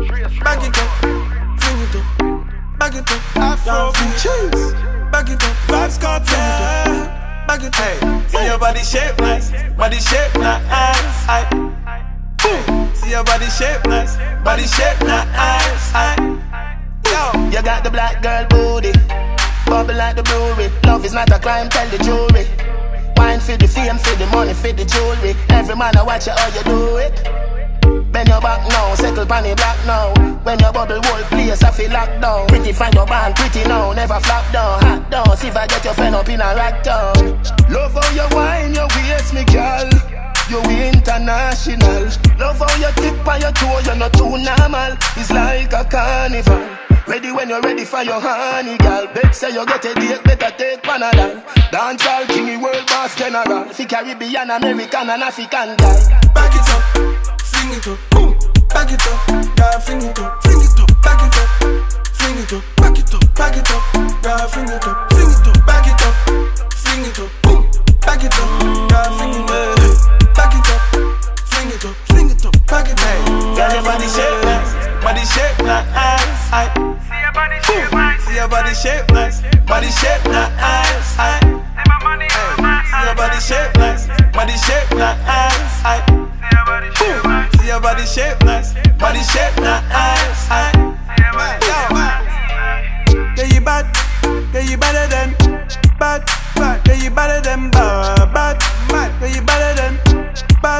Back it up, fling it up, back it up, Afro cheese. Back it up, Vybz Kartel. Back it up, hey. See your body shape nice, body shape nice. See your body shape nice, body shape nice. Yo, You got the black girl booty, bubble like the brewery. Love is not a crime, tell the jury. Wine for the fame, for the money, for the jewelry. Every man I watch you how you do it. Bend your back now, settle pan the black now. When your bubble whole place I feel locked down. Pretty find your band, pretty now, never flop down. Hot down, see if I get your friend up in a rack down. Love how you wine, your waist me girl. You international. Love how you tip on your toe, you're not too normal. It's like a carnival. Ready when you're ready for your honey, girl. Bet say you get a date, better take Panadol. Dancehall king, world boss general. Fi Caribbean, American and African guy. back it up, fling it up, boom. Back it up, girl, fling it up, back it up, fling it up, back it up, back it up, girl, fling it up, back it up, fling it up, boom. Back it up, girl, fling it up, back it up, fling it up, back it up. Girl, your body shape nice, Body shape nice. See your body shape nice. See your body shape nice, body shape nice. See my money on my See your body shape nice, body shape nice. See your body shape nice. See your body shape nice, body shape nice. See your body shape nice. Yeah, you bad, yeah, you better than bad, bad. Yeah, you better than bad, bad, bad. Yeah, you better than bad.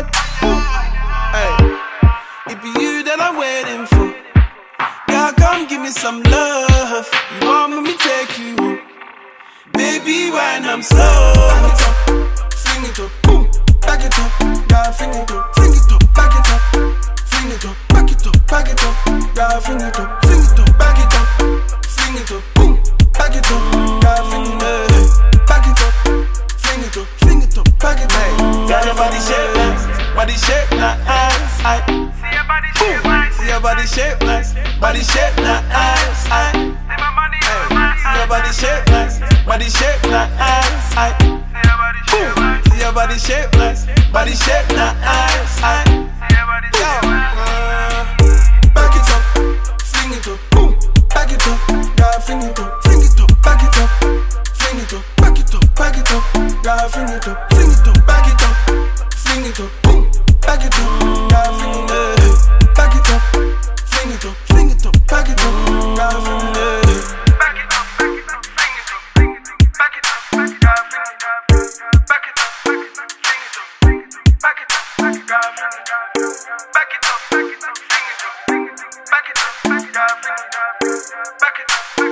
Hey, it be you that I'm waiting for. Girl, come give me some love. You want me to take you home? Baby, when I'm slow. Back it up, fling it up, boom. Back it up, girl, fling it up, back it up, fling it up, back it up, back it up, girl, fling it up, back it up, fling it up, boom. Back it up, girl, fling it up, back it up, fling it up, back it up. girl, your body shape nice. Body shape nice. See your body shape nice. See your body shape nice, body shape nice. See my money on my See your body shape nice, body shape nice. See your body shape nice. See your body shape nice, body shape nice. See your body shape nice. Back it up, fling it up, boom. Back it up, girl, fling it up, back it up, fling it up, back it up, girl, fling it up, back it up, fling it up, boom. Back it up, girl, fling it up, back it up, fling it up, back it up, girl, fling it up. Back it up, back it up, bring it up, bring it up, back it up, back it up, bring it up, back it up, bring it up, bring it up, back it up, back it up, bring it up, back it up, bring it up, bring it up, back it up, back it up, bring it up, back it up.